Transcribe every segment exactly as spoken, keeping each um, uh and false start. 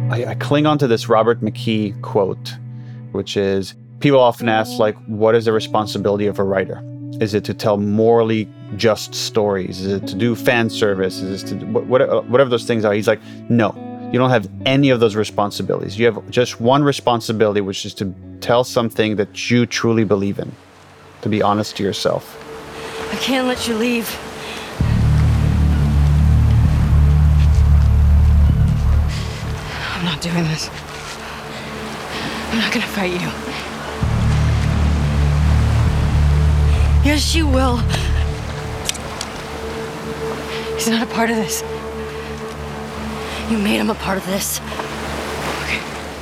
I, I cling on to this Robert McKee quote, which is, people often ask, like, what is the responsibility of a writer? Is it to tell morally just stories? Is it to do fan service? Is it to do what, whatever those things are? He's like, no, you don't have any of those responsibilities. You have just one responsibility, which is to tell something that you truly believe in, to be honest to yourself. I can't let you leave. I'm not doing this. I'm not gonna fight you. Yes, you will. He's not a part of this. You made him a part of this. Okay.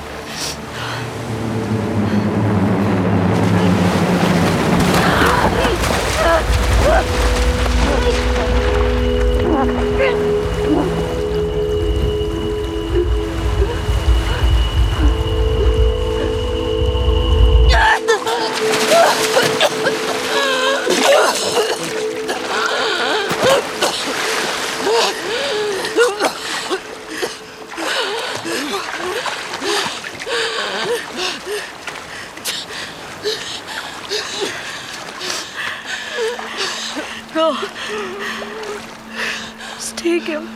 Go. Just take him.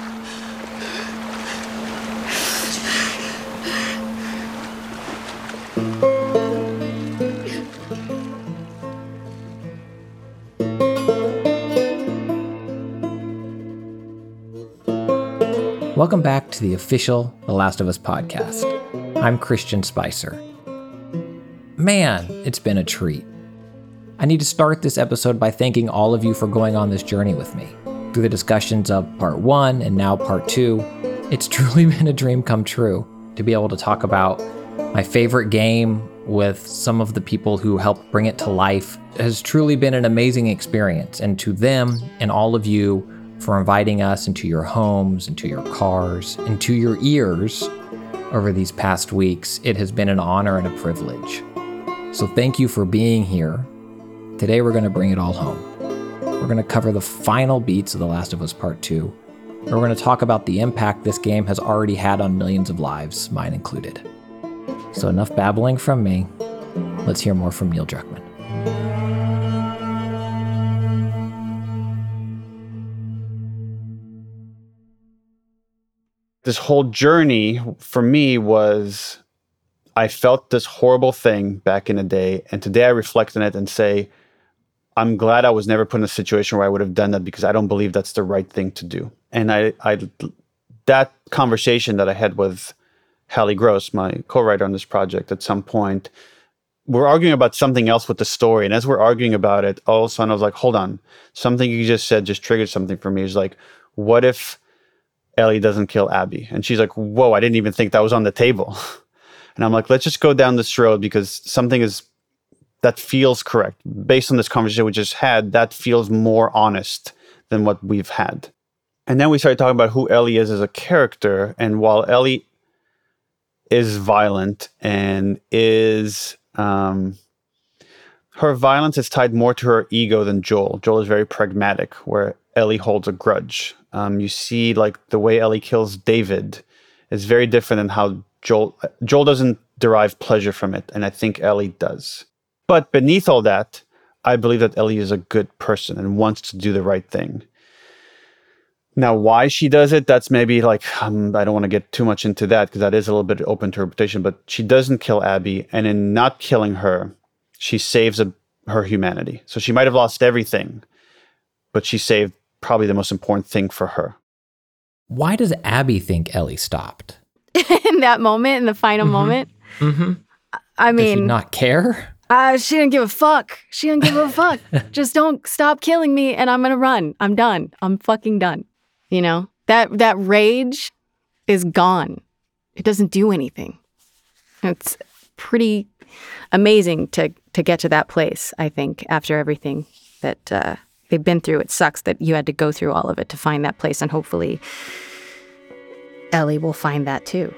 Welcome back to the official The Last of Us podcast. I'm Christian Spicer. Man, it's been a treat. I need to start this episode by thanking all of you for going on this journey with me. Through the discussions of part one and now part two, it's truly been a dream come true to be able to talk about my favorite game with some of the people who helped bring it to life. It has truly been an amazing experience, and to them and all of you for inviting us into your homes, into your cars, into your ears over these past weeks. It has been an honor and a privilege. So thank you for being here. Today we're going to bring it all home. We're going to cover the final beats of The Last of Us Part two. And we're going to talk about the impact this game has already had on millions of lives, mine included. So enough babbling from me. Let's hear more from Neil Druckmann. This whole journey for me was, I felt this horrible thing back in the day, and today I reflect on it and say, I'm glad I was never put in a situation where I would have done that, because I don't believe that's the right thing to do. And I, I that conversation that I had with Hallie Gross, my co-writer on this project, at some point, we're arguing about something else with the story. And as we're arguing about it, all of a sudden I was like, hold on, something you just said just triggered something for me. It's like, what if Ellie doesn't kill Abby? And she's like, whoa, I didn't even think that was on the table. And I'm like, let's just go down this road, because something is that feels correct. Based on this conversation we just had, that feels more honest than what we've had. And then we started talking about who Ellie is as a character. And while Ellie is violent and is, um, her violence is tied more to her ego than Joel. Joel is very pragmatic, where Ellie holds a grudge. Um, you see, like, the way Ellie kills David is very different than how Joel, Joel doesn't derive pleasure from it, and I think Ellie does. But beneath all that, I believe that Ellie is a good person and wants to do the right thing. Now, why she does it, that's maybe like, um, I don't want to get too much into that, because that is a little bit open to interpretation, but she doesn't kill Abby, and in not killing her, she saves a, her humanity. So she might have lost everything, but she saved probably the most important thing for her. Why does Abby think Ellie stopped? In that moment, in the final mm-hmm. moment? Mm-hmm. I mean... Does she not care? Uh, she didn't give a fuck. She didn't give a fuck. Just don't stop killing me and I'm gonna run. I'm done. I'm fucking done. You know? That that rage is gone. It doesn't do anything. It's pretty amazing to, to get to that place, I think, after everything that uh, they've been through. It sucks that you had to go through all of it to find that place, and hopefully Ellie will find that too.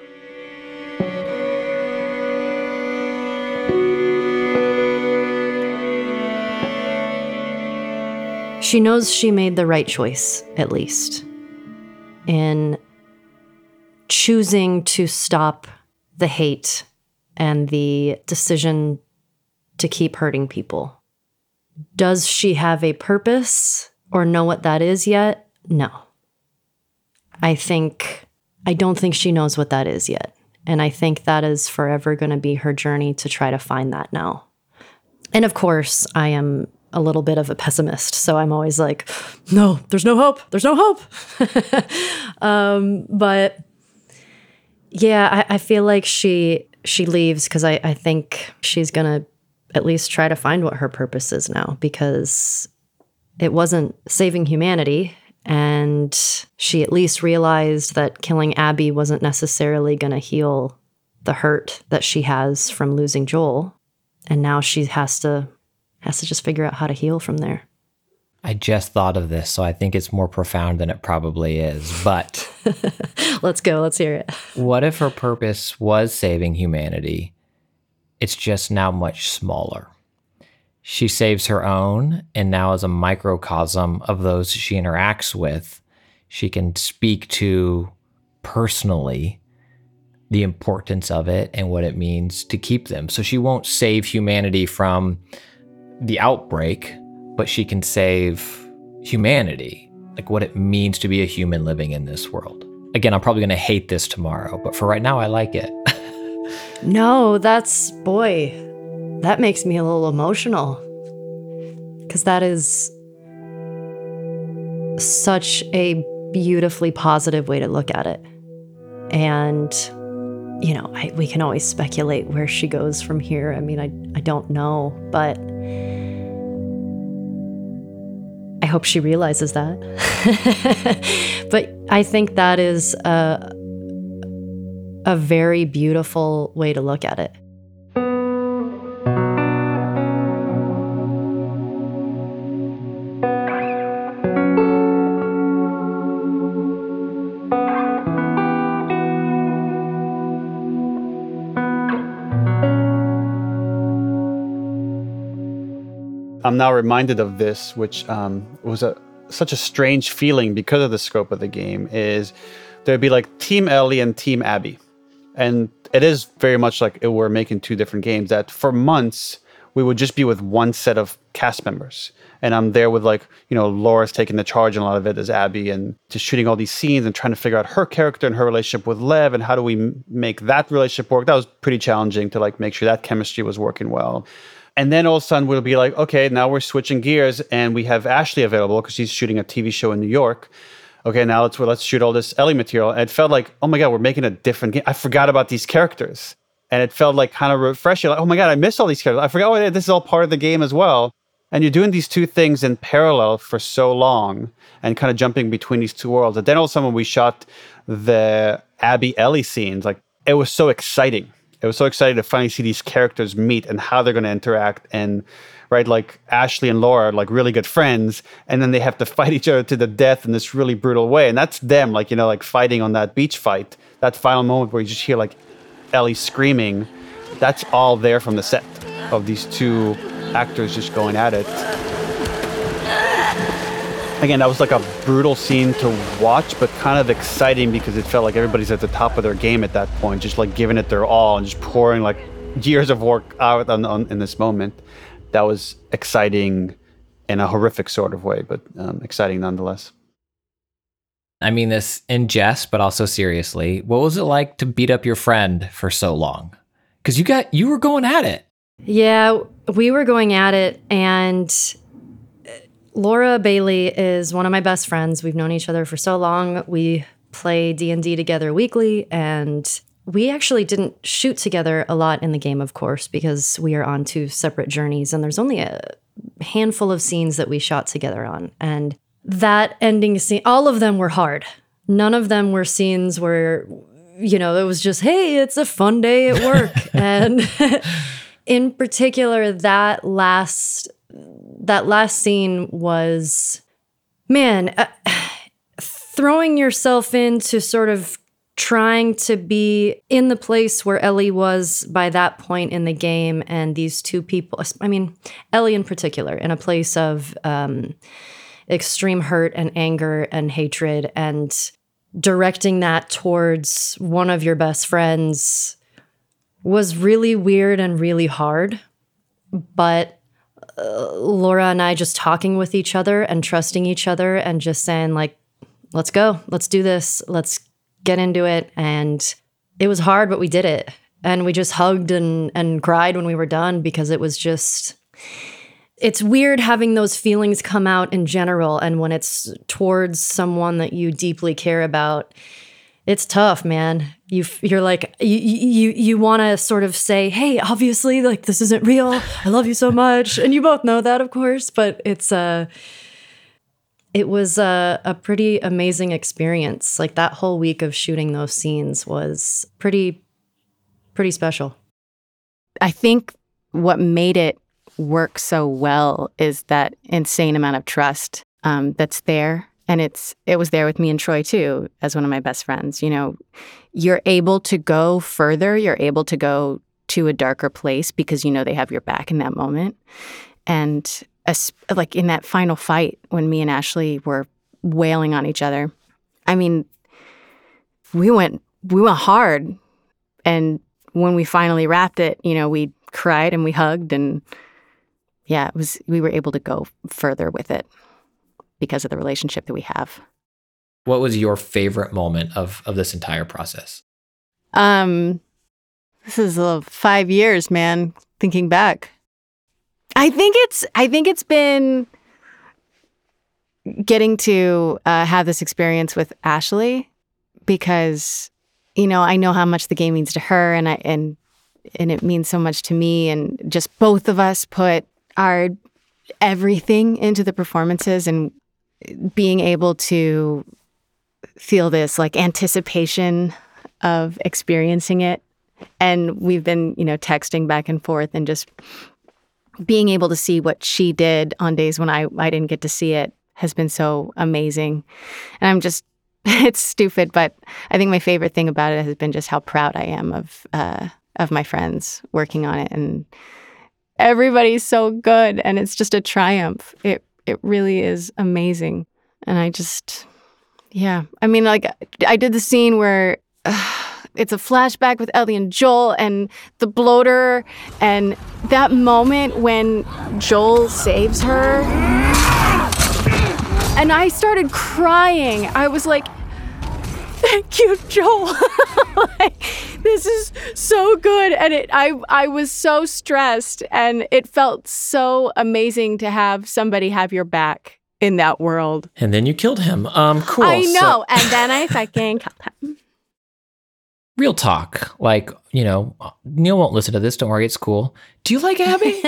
She knows she made the right choice, at least, in choosing to stop the hate and the decision to keep hurting people. Does she have a purpose or know what that is yet? No. I think, I don't think she knows what that is yet. And I think that is forever going to be her journey to try to find that now. And of course, I am a little bit of a pessimist. So I'm always like, no, there's no hope. There's no hope. um, but yeah, I, I feel like she she leaves because I, I think she's going to at least try to find what her purpose is now, because it wasn't saving humanity. And she at least realized that killing Abby wasn't necessarily going to heal the hurt that she has from losing Joel. And now she has to has to just figure out how to heal from there. I just thought of this, so I think it's more profound than it probably is. But let's go. Let's hear it. What if her purpose was saving humanity? It's just now much smaller. She saves her own, and now as a microcosm of those she interacts with, she can speak to personally the importance of it and what it means to keep them. So she won't save humanity from the outbreak, but she can save humanity, like what it means to be a human living in this world. Again, I'm probably going to hate this tomorrow, but for right now, I like it. No, that's, boy, that makes me a little emotional, because that is such a beautifully positive way to look at it. And, you know, I, we can always speculate where she goes from here. I mean, I, I don't know, but I hope she realizes that. But I think that is a, a very beautiful way to look at it. I'm now reminded of this, which um, was a such a strange feeling because of the scope of the game, is there'd be like Team Ellie and Team Abby. And it is very much like it, we're making two different games, that for months, we would just be with one set of cast members. And I'm there with like, you know, Laura's taking the charge in a lot of it as Abby, and just shooting all these scenes and trying to figure out her character and her relationship with Lev and how do we m- make that relationship work. That was pretty challenging to like make sure that chemistry was working well. And then all of a sudden we'll be like, okay, now we're switching gears and we have Ashley available because she's shooting a T V show in New York. Okay, now let's let's shoot all this Ellie material. And it felt like, oh my God, we're making a different game. I forgot about these characters. And it felt like kind of refreshing. Like, oh my God, I missed all these characters. I forgot, oh, this is all part of the game as well. And you're doing these two things in parallel for so long and kind of jumping between these two worlds. And then all of a sudden when we shot the Abby Ellie scenes, like it was so exciting. It was so exciting to finally see these characters meet and how they're going to interact. And right, like Ashley and Laura are like really good friends, and then they have to fight each other to the death in this really brutal way. And that's them, like, you know, like fighting on that beach fight. That final moment where you just hear like Ellie screaming. That's all there from the set of these two actors just going at it. Again, that was like a brutal scene to watch, but kind of exciting because it felt like everybody's at the top of their game at that point, just like giving it their all and just pouring like years of work out on, on, in this moment. That was exciting in a horrific sort of way, but um, exciting nonetheless. I mean this in jest, but also seriously. What was it like to beat up your friend for so long? Because you got you were going at it. Yeah, we were going at it, and Laura Bailey is one of my best friends. We've known each other for so long. We play D and D together weekly, and we actually didn't shoot together a lot in the game, of course, because we are on two separate journeys, and there's only a handful of scenes that we shot together on. And that ending scene, all of them were hard. None of them were scenes where, you know, it was just, hey, it's a fun day at work. And in particular, that last that last scene was, man, uh, throwing yourself into sort of trying to be in the place where Ellie was by that point in the game, and these two people, I mean, Ellie in particular, in a place of um, extreme hurt and anger and hatred, and directing that towards one of your best friends was really weird and really hard. But uh, Laura and I just talking with each other and trusting each other and just saying, like, let's go, let's do this, let's get into it. And it was hard, but we did it. And we just hugged and, and cried when we were done, because it was just, it's weird having those feelings come out in general. And when it's towards someone that you deeply care about, it's tough, man. You, you're like, you, you, you want to sort of say, hey, obviously, like, this isn't real. I love you so much. And you both know that, of course, but it's a, it was a, a pretty amazing experience. Like, that whole week of shooting those scenes was pretty, pretty special. I think what made it work so well is that insane amount of trust um, that's there. And it's it was there with me and Troy, too, as one of my best friends. You know, you're able to go further. You're able to go to a darker place because you know they have your back in that moment. And as, like in that final fight when me and Ashley were wailing on each other, I mean, we went we went hard. And when we finally wrapped it, you know, we cried and we hugged, and yeah, it was we were able to go further with it because of the relationship that we have. What was your favorite moment of, of this entire process? Um, this is uh, five years, man, thinking back. I think it's I think it's been getting to uh, have this experience with Ashley, because, you know, I know how much the game means to her, and I and and it means so much to me, and just both of us put our everything into the performances, and being able to feel this like anticipation of experiencing it. And we've been, you know, texting back and forth, and just being able to see what she did on days when I, I didn't get to see it has been so amazing. And I'm just, it's stupid, but I think my favorite thing about it has been just how proud I am of uh, of my friends working on it. And everybody's so good, and it's just a triumph. It it really is amazing. And I just, yeah. I mean, like, I did the scene where uh, it's a flashback with Ellie and Joel and the bloater, and that moment when Joel saves her. And I started crying. I was like, thank you, Joel. Like, this is so good. And it, I, I was so stressed, and it felt so amazing to have somebody have your back in that world. And then you killed him. Um, cool. I know. So, and then I fucking killed him. real talk. Like, you know, Neil won't listen to this. Don't worry. It's cool. Do you like Abby?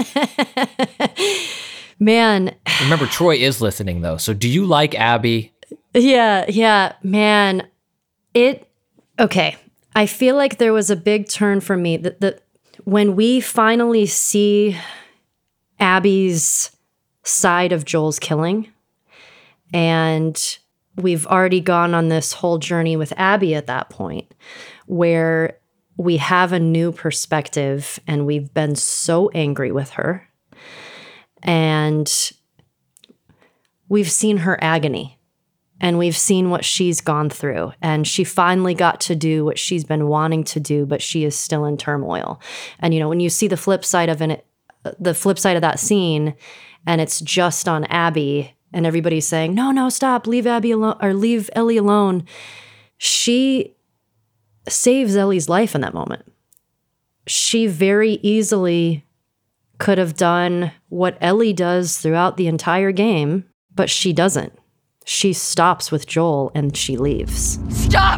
Man. Remember, Troy is listening, though. So do you like Abby? Yeah, yeah, man. It, okay. I feel like there was a big turn for me that, that when we finally see Abby's side of Joel's killing, and we've already gone on this whole journey with Abby at that point, where we have a new perspective, and we've been so angry with her, and we've seen her agony. And we've seen what she's gone through. And she finally got to do what she's been wanting to do, but she is still in turmoil. And, you know, when you see the flip side of it, the flip side of that scene, and it's just on Abby, and everybody's saying, no, no, stop, leave Abby alone, or leave Ellie alone. She saves Ellie's life in that moment. She very easily could have done what Ellie does throughout the entire game, but she doesn't. She stops with Joel and she leaves. Stop!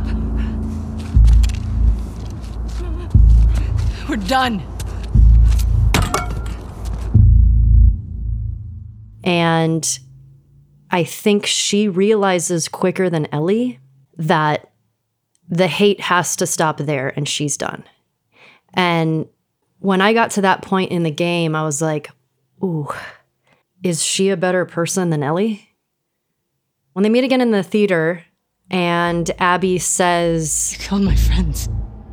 We're done. And I think she realizes quicker than Ellie that the hate has to stop there, and she's done. And when I got to that point in the game, I was like, ooh, is she a better person than Ellie? When they meet again in the theater, and Abby says, You killed my friends.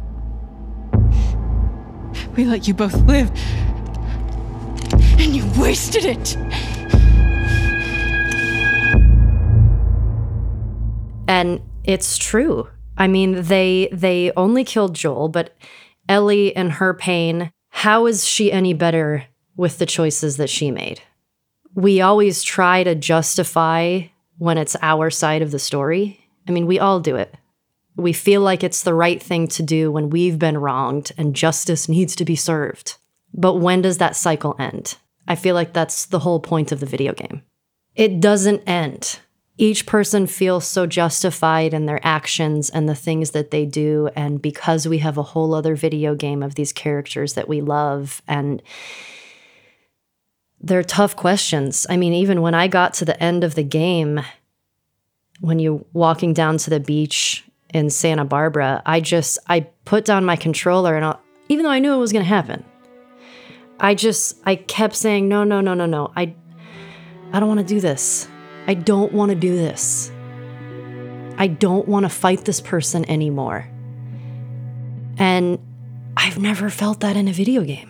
We let you both live. And you wasted it. and it's true. I mean, they they only killed Joel, but Ellie and her pain, how is she any better with the choices that she made? We always try to justify when it's our side of the story. I mean, we all do it. We feel like it's the right thing to do when we've been wronged and justice needs to be served. But when does that cycle end? I feel like that's the whole point of the video game. It doesn't end. Each person feels so justified in their actions and the things that they do. And because we have a whole other video game of these characters that we love, and they're tough questions. I mean, even when I got to the end of the game, when you're walking down to the beach in Santa Barbara, I just, I put down my controller, and I'll, even though I knew it was going to happen, I just, I kept saying, no, no, no, no, no. I, I don't want to do this. I don't want to do this. I don't want to fight this person anymore. And I've never felt that in a video game.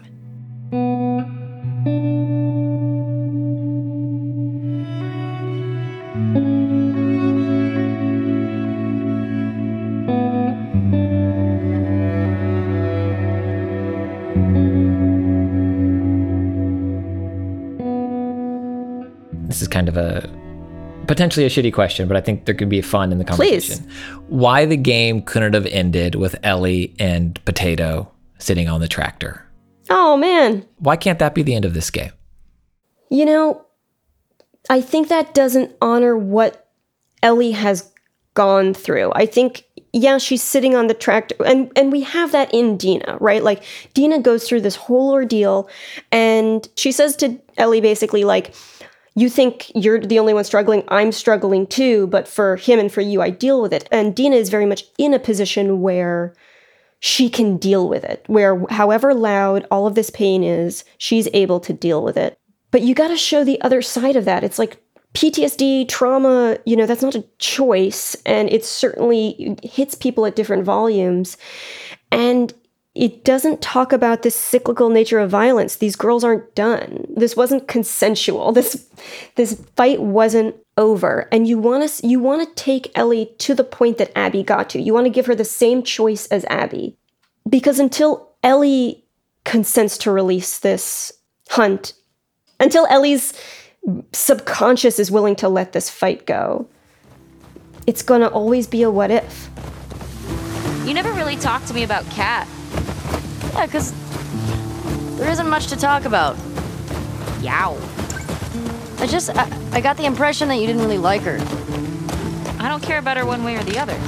This is kind of a potentially a shitty question, but I think there could be fun in the conversation. Please. Why the game couldn't have ended with Ellie and Potato sitting on the tractor? Oh, man. Why can't that be the end of this game? You know, I think that doesn't honor what Ellie has gone through. I think, yeah, she's sitting on the tractor, and, and we have that in Dina, right? Like, Dina goes through this whole ordeal, and she says to Ellie basically, like, you think you're the only one struggling, I'm struggling too, but for him and for you, I deal with it. And Dina is very much in a position where she can deal with it, where however loud all of this pain is, she's able to deal with it. But you got to show the other side of that. It's like P T S D, trauma, you know, that's not a choice. And it certainly hits people at different volumes. And it doesn't talk about this cyclical nature of violence. These girls aren't done. This wasn't consensual. This this fight wasn't over. And you want to you want to take Ellie to the point that Abby got to. You want to give her the same choice as Abby. Because until Ellie consents to release this hunt, until Ellie's subconscious is willing to let this fight go, it's going to always be a what if. You never really talked to me about Kat. Yeah, because there isn't much to talk about. Yow. I just, I, I got the impression that you didn't really like her. I don't care about her one way or the other.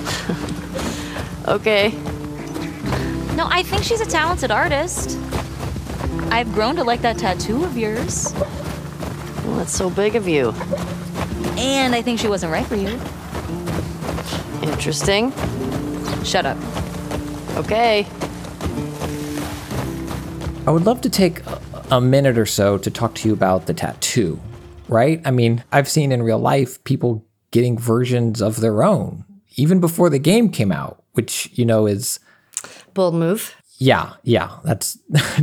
Okay. No, I think she's a talented artist. I've grown to like that tattoo of yours. Well, that's so big of you. And I think she wasn't right for you. Interesting. Shut up. Okay. I would love to take a minute or so to talk to you about the tattoo, right? I mean, I've seen in real life people getting versions of their own, even before the game came out, which, you know, is... Bold move. Yeah, yeah, that's...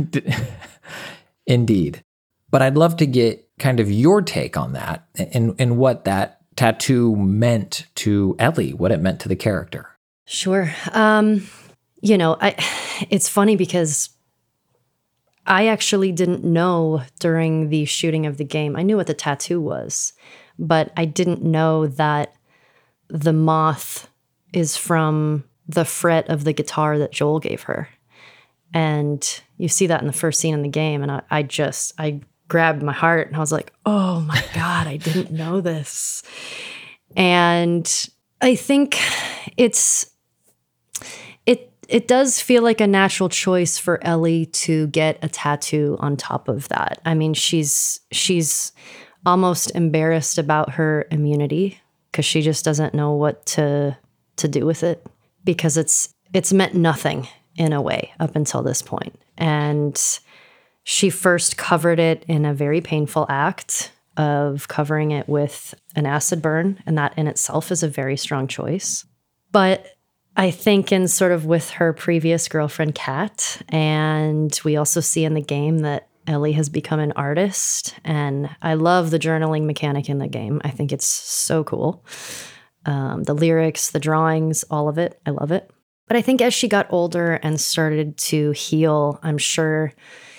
Indeed. But I'd love to get kind of your take on that and, and what that tattoo meant to Ellie, what it meant to the character. Sure. Um, you know, I. It's funny because I actually didn't know during the shooting of the game. I knew what the tattoo was, but I didn't know that the moth is from the fret of the guitar that Joel gave her. And you see that in the first scene in the game. And I, I just, I grabbed my heart and I was like, oh my God, I didn't know this. And I think it's, it, it does feel like a natural choice for Ellie to get a tattoo on top of that. I mean, she's, she's almost embarrassed about her immunity because she just doesn't know what to, to do with it because it's, it's meant nothing in a way up until this point. And she first covered it in a very painful act of covering it with an acid burn. And that in itself is a very strong choice. But I think in sort of with her previous girlfriend, Kat, and we also see in the game that Ellie has become an artist. And I love the journaling mechanic in the game. I think it's so cool. um, the lyrics, the drawings, all of it. I love it. But I think as she got older and started to heal, I'm sure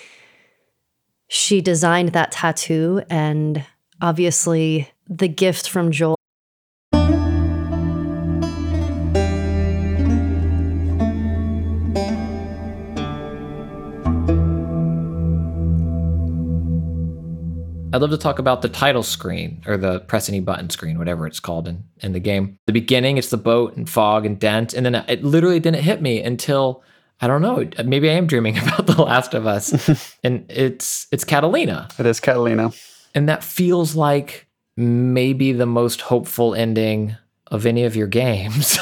she designed that tattoo, and obviously the gift from Joel. I'd love to talk about the title screen, or the press any button screen, whatever it's called in, in the game. The beginning, it's the boat and fog and dent, and then it literally didn't hit me until, I don't know, maybe I am dreaming about The Last of Us, and it's it's Catalina. It is Catalina. And that feels like maybe the most hopeful ending of any of your games.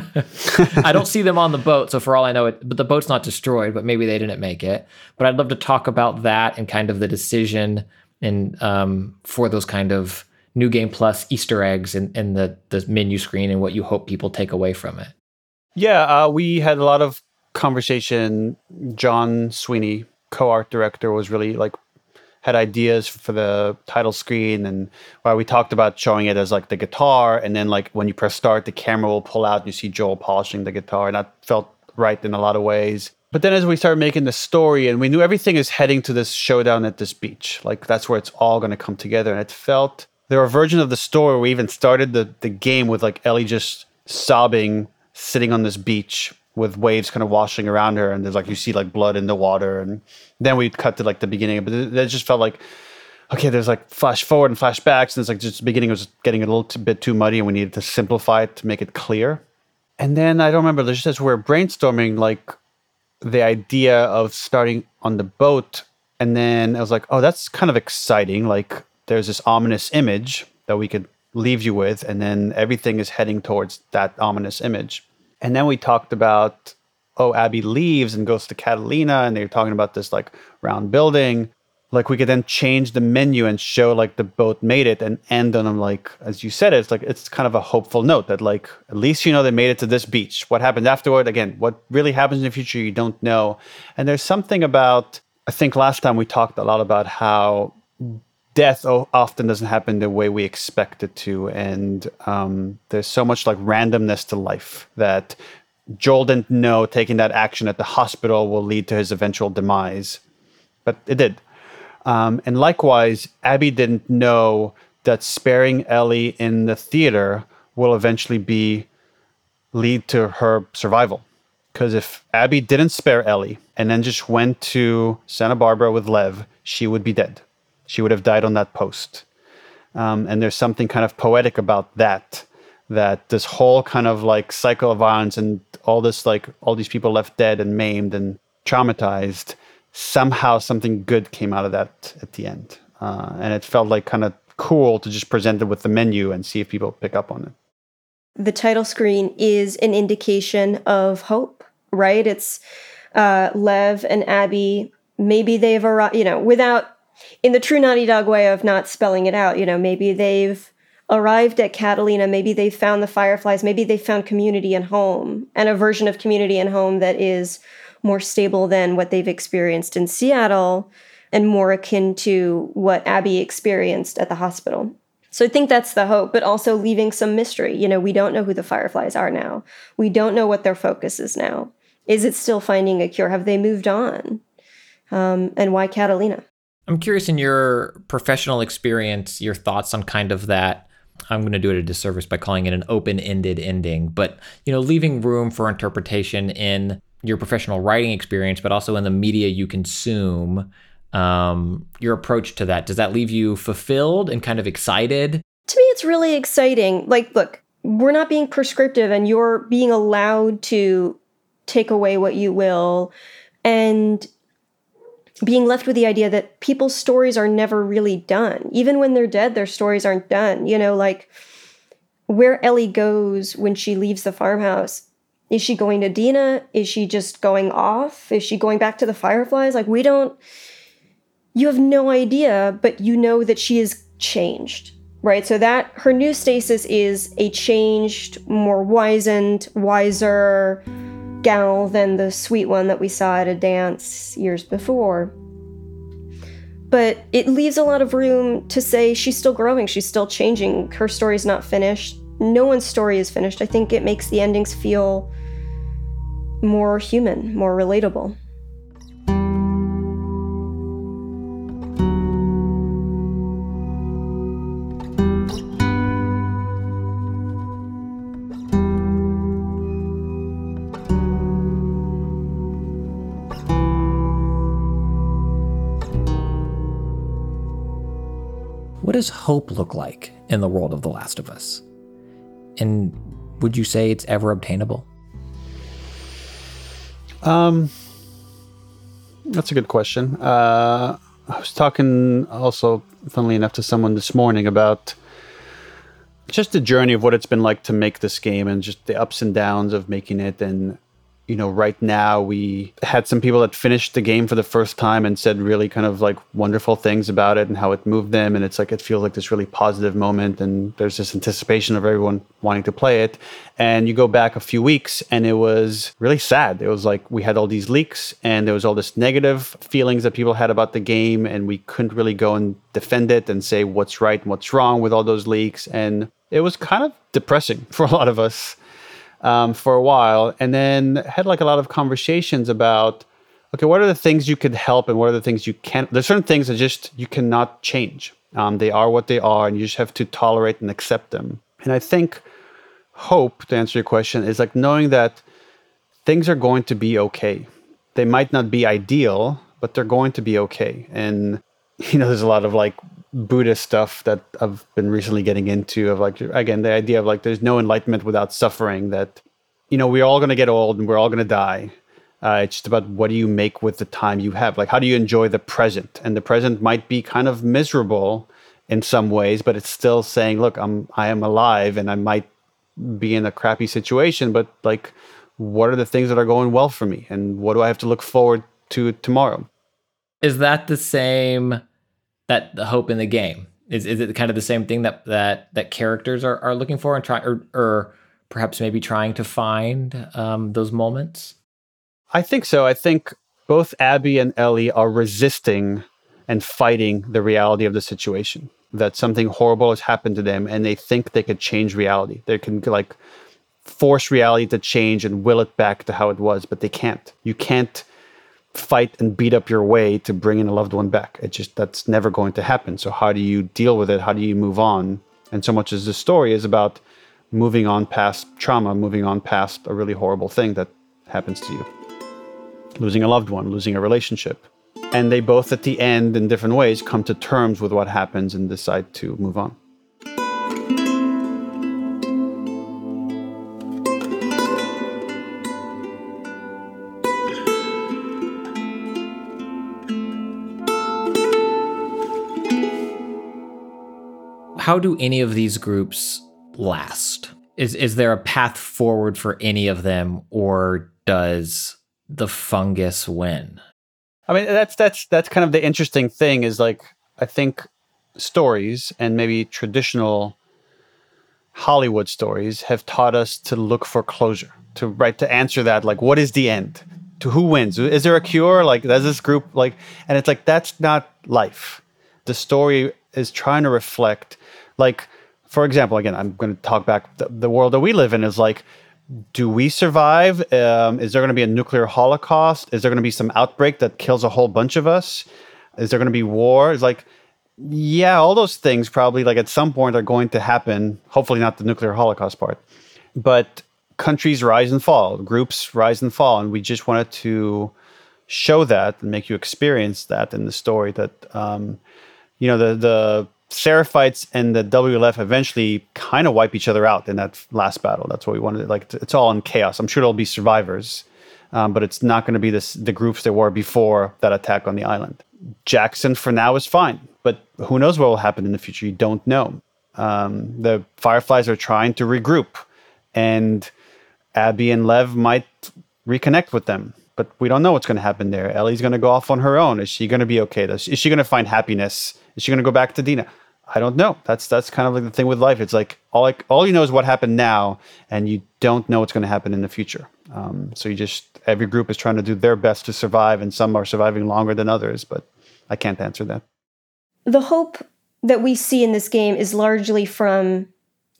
I don't see them on the boat, so for all I know, it, but the boat's not destroyed, but maybe they didn't make it. But I'd love to talk about that and kind of the decision and um, for those kind of New Game Plus Easter eggs in, in the, the menu screen and what you hope people take away from it. Yeah, uh, we had a lot of conversation. John Sweeney, co-art director, was really like, had ideas for the title screen, and while we talked about showing it as like the guitar, and then like when you press start, the camera will pull out and you see Joel polishing the guitar, and that felt right in a lot of ways. But then as we started making the story, and we knew everything is heading to this showdown at this beach, like that's where it's all going to come together. And it felt, there were a version of the story where we even started the, the game with like Ellie just sobbing, sitting on this beach with waves kind of washing around her. And there's like, you see like blood in the water. And then we cut to like the beginning, but it, it just felt like, okay, there's like flash forward and flashbacks. And it's like just the beginning was getting a little t- bit too muddy, and we needed to simplify it to make it clear. And then I don't remember, just as we're brainstorming, like, the idea of starting on the boat, and then I was like, oh, that's kind of exciting. Like there's this ominous image that we could leave you with, and then everything is heading towards that ominous image. And then we talked about, oh, Abby leaves and goes to Catalina, and they're talking about this like round building. Like we could then change the menu and show like the boat made it, and end on them, like, as you said, it's like, it's kind of a hopeful note that like, at least, you know, they made it to this beach. What happens afterward? Again, what really happens in the future, you don't know. And there's something about, I think last time we talked a lot about how death often doesn't happen the way we expect it to. And um, there's so much like randomness to life that Joel didn't know taking that action at the hospital will lead to his eventual demise, but it did. Um, and likewise, Abby didn't know that sparing Ellie in the theater will eventually be lead to her survival. Because if Abby didn't spare Ellie and then just went to Santa Barbara with Lev, she would be dead. She would have died on that post. Um, and there's something kind of poetic about that, that this whole kind of like cycle of violence and all this, like all these people left dead and maimed and traumatized, somehow something good came out of that at the end. Uh, and it felt like kind of cool to just present it with the menu and see if people pick up on it. The title screen is an indication of hope, right? It's uh, Lev and Abby. Maybe they've arrived, you know, without, in the true Naughty Dog way of not spelling it out, you know, maybe they've arrived at Catalina. Maybe they've found the Fireflies. Maybe they've found community and home, and a version of community and home that is more stable than what they've experienced in Seattle, and more akin to what Abby experienced at the hospital. So I think that's the hope, but also leaving some mystery. You know, we don't know who the Fireflies are now. We don't know what their focus is now. Is it still finding a cure? Have they moved on? Um, and why Catalina? I'm curious, in your professional experience, your thoughts on kind of that. I'm going to do it a disservice by calling it an open-ended ending, but, you know, leaving room for interpretation in your professional writing experience, but also in the media you consume, um, your approach to that. Does that leave you fulfilled and kind of excited? To me, it's really exciting. Like, look, we're not being prescriptive, and you're being allowed to take away what you will, and being left with the idea that people's stories are never really done. Even when they're dead, their stories aren't done. You know, like where Ellie goes when she leaves the farmhouse. Is she going to Dina? Is she just going off? Is she going back to the Fireflies? Like, we don't, you have no idea, but you know that she is changed, right? So that her new stasis is a changed, more wizened, wiser gal than the sweet one that we saw at a dance years before. But it leaves a lot of room to say she's still growing, she's still changing, her story's not finished, no one's story is finished. I think it makes the endings feel more human, more relatable. What does hope look like in the world of The Last of Us? And would you say it's ever obtainable? Um, that's a good question. Uh, I was talking also, funnily enough, to someone this morning about just the journey of what it's been like to make this game and just the ups and downs of making it. And, you know, right now we had some people that finished the game for the first time and said really kind of like wonderful things about it and how it moved them. And it's like, it feels like this really positive moment. And there's this anticipation of everyone wanting to play it. And you go back a few weeks and it was really sad. It was like we had all these leaks and there was all this negative feelings that people had about the game. And we couldn't really go and defend it and say what's right and what's wrong with all those leaks. And it was kind of depressing for a lot of us. Um, for a while, and then had like a lot of conversations about, okay, what are the things you could help and what are the things you can't? There's certain things that just you cannot change. Um, they are what they are, and you just have to tolerate and accept them. And I think hope, to answer your question, is like knowing that things are going to be okay. They might not be ideal, but they're going to be okay. And you know, there's a lot of like Buddhist stuff that I've been recently getting into of like, again, the idea of like, there's no enlightenment without suffering, that, you know, we're all going to get old and we're all going to die. Uh, it's just about what do you make with the time you have? Like, how do you enjoy the present? And the present might be kind of miserable in some ways, but it's still saying, look, I'm, I am alive and I might be in a crappy situation, but like, what are the things that are going well for me? And what do I have to look forward to tomorrow? Is that the same, that the hope in the game? Is is it kind of the same thing that that that characters are, are looking for and trying, or, or perhaps maybe trying to find um, those moments? I think so. I think both Abby and Ellie are resisting and fighting the reality of the situation, that something horrible has happened to them and they think they could change reality. They can like force reality to change and will it back to how it was, but they can't. You can't fight and beat up your way to bring in a loved one back. It just, that's never going to happen. So how do you deal with it? How do you move on? And so much as the story is about moving on past trauma, moving on past a really horrible thing that happens to you. Losing a loved one, losing a relationship. And they both at the end in different ways come to terms with what happens and decide to move on. How do any of these groups last? Is is there a path forward for any of them, or does the fungus win? I mean, that's that's that's kind of the interesting thing is like, I think stories and maybe traditional Hollywood stories have taught us to look for closure, to right to answer that, like, what is the end? To who wins? Is there a cure? Like, does this group like, and it's like, that's not life. The story is trying to reflect, like, for example, again, I'm going to talk back, the, the world that we live in is like, do we survive? Um, is there going to be a nuclear holocaust? Is there going to be some outbreak that kills a whole bunch of us? Is there going to be war? It's like, yeah, all those things probably like at some point are going to happen. Hopefully not the nuclear holocaust part, but countries rise and fall, groups rise and fall. And we just wanted to show that and make you experience that in the story that, um, you know, the, the Seraphites and the W L F eventually kind of wipe each other out in that last battle. That's what we wanted. Like, it's all in chaos. I'm sure there'll be survivors, um, but it's not going to be this, the groups there were before that attack on the island. Jackson for now is fine, but who knows what will happen in the future? You don't know. Um, the Fireflies are trying to regroup, and Abby and Lev might reconnect with them, but we don't know what's going to happen there. Ellie's going to go off on her own. Is she going to be okay? Is she going to find happiness? Is she going to go back to Dina? I don't know. That's that's kind of like the thing with life. It's like all like all you know is what happened now, and you don't know what's going to happen in the future. Um, so you just every group is trying to do their best to survive, and some are surviving longer than others. But I can't answer that. The hope that we see in this game is largely from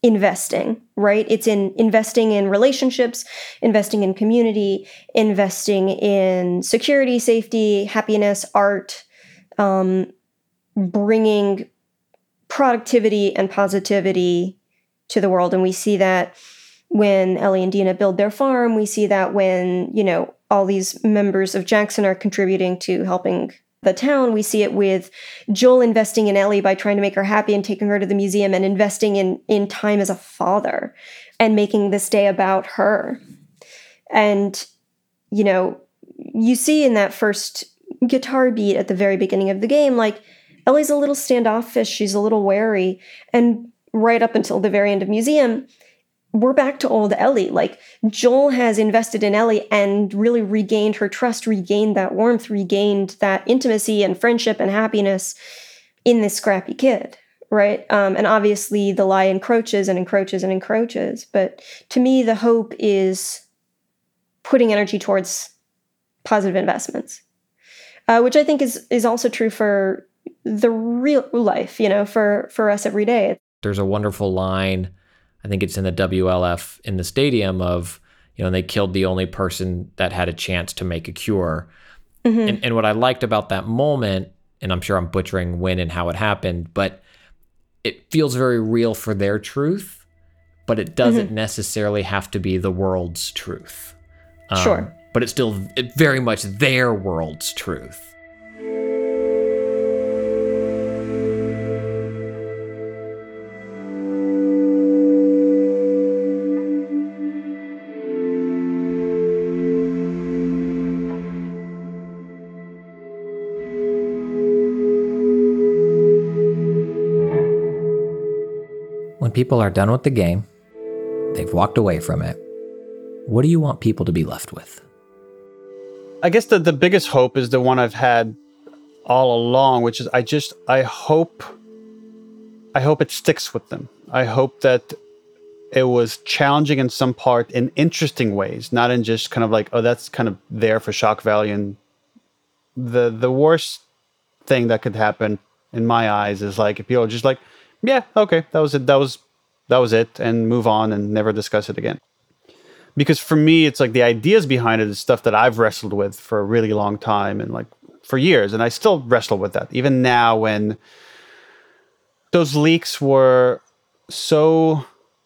investing, right? It's in investing in relationships, investing in community, investing in security, safety, happiness, art, um, bringing productivity and positivity to the world. And we see that when Ellie and Dina build their farm. We see that when, you know, all these members of Jackson are contributing to helping the town. We see it with Joel investing in Ellie by trying to make her happy and taking her to the museum and investing in, in time as a father and making this day about her. And, you know, you see in that first guitar beat at the very beginning of the game, like, Ellie's a little standoffish. She's a little wary. And right up until the very end of Museum, we're back to old Ellie. Like, Joel has invested in Ellie and really regained her trust, regained that warmth, regained that intimacy and friendship and happiness in this scrappy kid, right? Um, and obviously the lie encroaches and encroaches and encroaches. But to me, the hope is putting energy towards positive investments, uh, which I think is is also true for the real life, you know, for, for us every day. There's a wonderful line, I think it's in the W L F in the stadium, of, you know, they killed the only person that had a chance to make a cure. Mm-hmm. And, and what I liked about that moment, and I'm sure I'm butchering when and how it happened, but it feels very real for their truth, but it doesn't mm-hmm. necessarily have to be the world's truth. Um, sure. But it's still it, very much their world's truth. When people are done with the game, they've walked away from it, what do you want people to be left with? I guess the, the biggest hope is the one I've had all along, which is I just, I hope, I hope it sticks with them. I hope that it was challenging in some part in interesting ways, not in just kind of like, oh, that's kind of there for shock value. And the, the worst thing that could happen in my eyes is like, if people are just like, yeah, okay, that was it. That was that was it, and move on and never discuss it again. Because for me, it's like the ideas behind it is stuff that I've wrestled with for a really long time and like for years, and I still wrestle with that even now. When those leaks were so,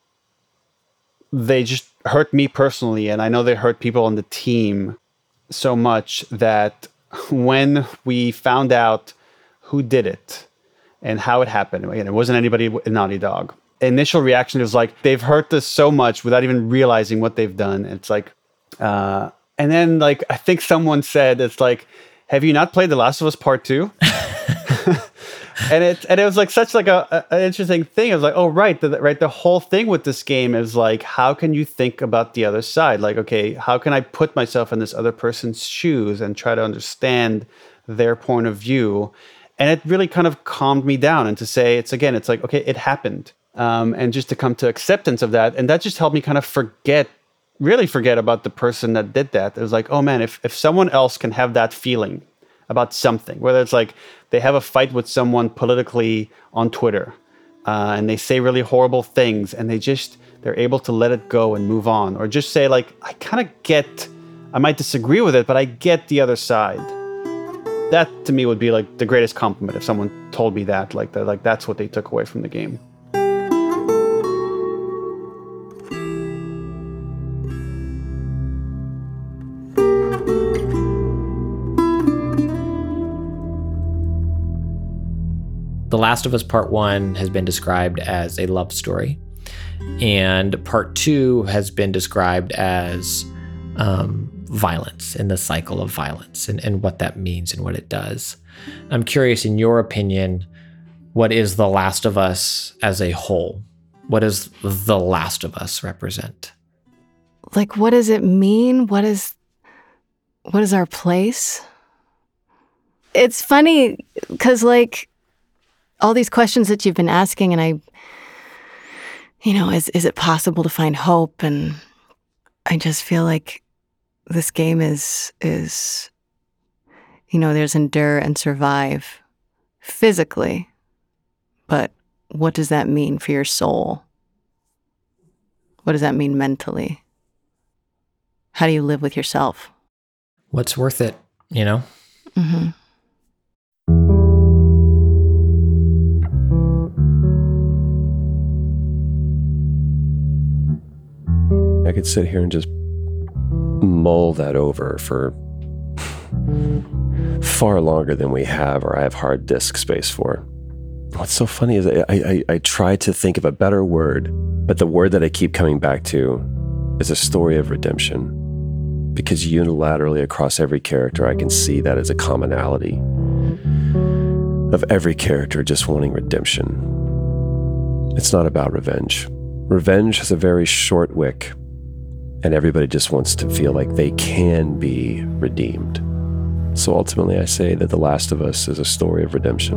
they just hurt me personally, and I know they hurt people on the team so much that when we found out who did it and how it happened. Again, it wasn't anybody in Naughty Dog. Initial reaction was like, they've hurt us so much without even realizing what they've done. It's like, uh, and then like, I think someone said, it's like, have you not played The Last of Us Part Two? and it and it was like such like a, a an interesting thing. It was like, oh right, the, right. The whole thing with this game is like, how can you think about the other side? Like, okay, how can I put myself in this other person's shoes and try to understand their point of view? And it really kind of calmed me down, and to say, it's again, it's like, okay, it happened. Um, and just to come to acceptance of that. And that just helped me kind of forget, really forget about the person that did that. It was like, oh man, if, if someone else can have that feeling about something, whether it's like they have a fight with someone politically on Twitter, uh, and they say really horrible things, and they just, they're able to let it go and move on. Or just say like, I kind of get, I might disagree with it, but I get the other side. That to me would be like the greatest compliment if someone told me that, like that, like that's what they took away from the game. The Last of Us Part One has been described as a love story, and Part Two has been described as um, violence and the cycle of violence and, and what that means and what it does. I'm curious, in your opinion, what is The Last of Us as a whole? What does The Last of Us represent? Like, what does it mean? What is, what is our place? It's funny because, like, all these questions that you've been asking, and I, you know, is is it possible to find hope? And I just feel like this game is, is, you know, there's endure and survive physically, but what does that mean for your soul? What does that mean mentally? How do you live with yourself? What's worth it, you know? Mm-hmm. I could sit here and just mull that over for far longer than we have or I have hard disk space for. What's so funny is I, I, I try to think of a better word, but the word that I keep coming back to is a story of redemption. Because unilaterally across every character, I can see that as a commonality of every character just wanting redemption. It's not about revenge. Revenge has a very short wick, and everybody just wants to feel like they can be redeemed. So ultimately, I say that The Last of Us is a story of redemption.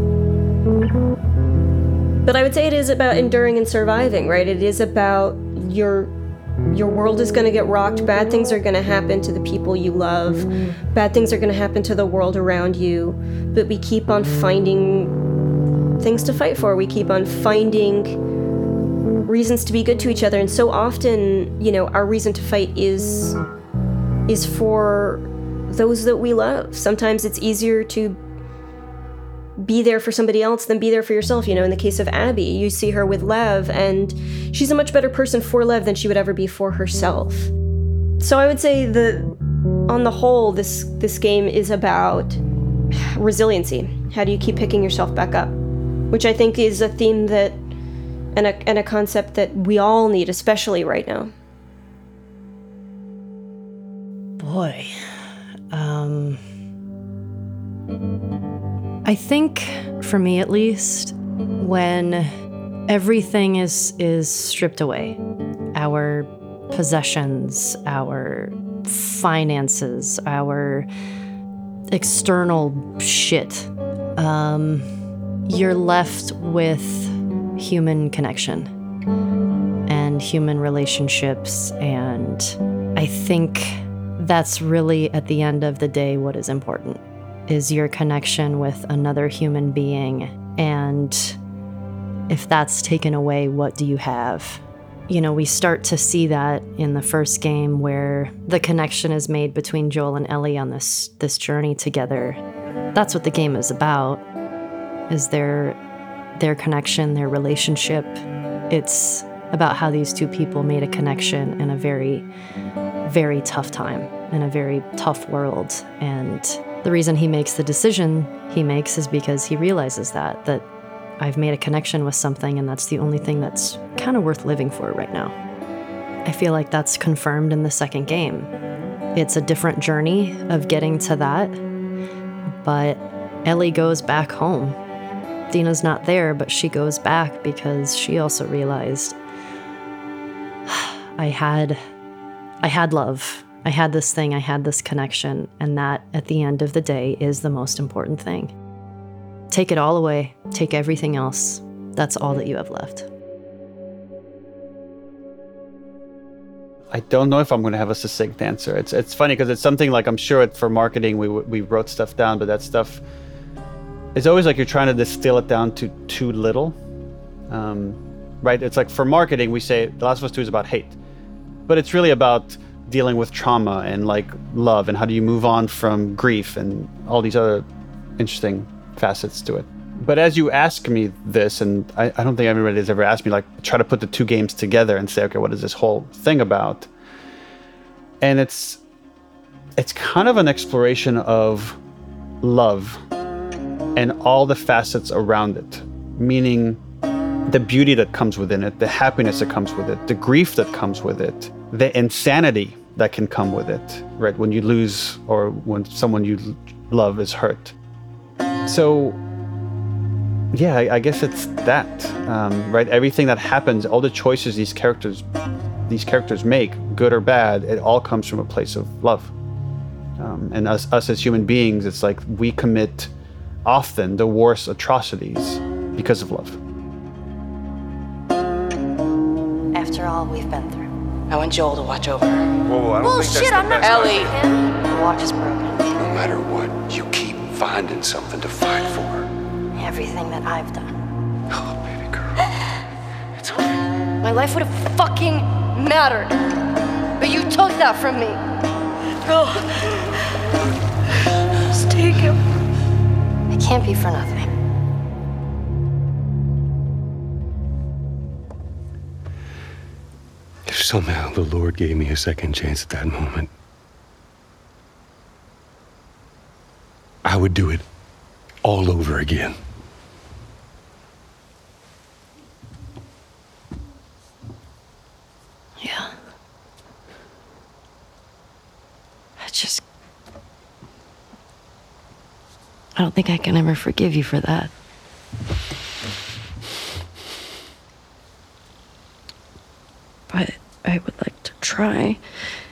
But I would say it is about enduring and surviving, right? It is about your your world is going to get rocked. Bad things are going to happen to the people you love. Bad things are going to happen to the world around you. But we keep on finding things to fight for. We keep on finding reasons to be good to each other. And so often, you know, our reason to fight is is for those that we love. Sometimes it's easier to be there for somebody else than be there for yourself. You know, in the case of Abby, you see her with Lev, and she's a much better person for Lev than she would ever be for herself. So I would say that, on the whole, this this game is about resiliency. How do you keep picking yourself back up? Which I think is a theme that, and a, and a concept that we all need, especially right now. Boy. Um... I think, for me at least, when everything is is stripped away, our possessions, our finances, our external shit, um, you're left with human connection and human relationships, and I think that's really, at the end of the day, what is important. Is your connection with another human being. And if that's taken away, what do you have? You know, we start to see that in the first game where the connection is made between Joel and Ellie on this this journey together. That's what the game is about, is their their connection, their relationship. It's about how these two people made a connection in a very, very tough time, in a very tough world. And the reason he makes the decision he makes is because he realizes that, that I've made a connection with something, and that's the only thing that's kind of worth living for right now. I feel like that's confirmed in the second game. It's a different journey of getting to that, but Ellie goes back home. Dina's not there, but she goes back because she also realized I had, I had love. I had this thing, I had this connection, and that, at the end of the day, is the most important thing. Take it all away, take everything else. That's all that you have left. I don't know if I'm going to have a succinct answer. It's it's funny because it's something like, I'm sure it, for marketing we we wrote stuff down, but that stuff, it's always like you're trying to distill it down to too little, um, right? It's like for marketing we say The Last of Us two is about hate, but it's really about dealing with trauma and like love, and how do you move on from grief and all these other interesting facets to it. But as you ask me this, and I, I don't think everybody has ever asked me, like, try to put the two games together and say, okay, what is this whole thing about? And it's it's kind of an exploration of love and all the facets around it, meaning the beauty that comes within it, the happiness that comes with it, the grief that comes with it, the insanity that can come with it, right? When you lose, or when someone you love is hurt. So, yeah, I, I guess it's that, um, right? Everything that happens, all the choices these characters, these characters make, good or bad, it all comes from a place of love. Um, and us, us as human beings, it's like we commit often the worst atrocities because of love. After all we've been through, I want Joel to watch over her. Whoa, I don't Well, think that's shit, the I'm not best Ellie, idea. the watch is broken. No matter what, you keep finding something to fight for. Everything that I've done. Oh, baby girl. It's okay. my life would have fucking mattered. But you took that from me. Oh. Just take him. It can't be for nothing. If somehow the Lord gave me a second chance at that moment, I would do it all over again. Yeah. I just... I don't think I can ever forgive you for that. But I would like to try.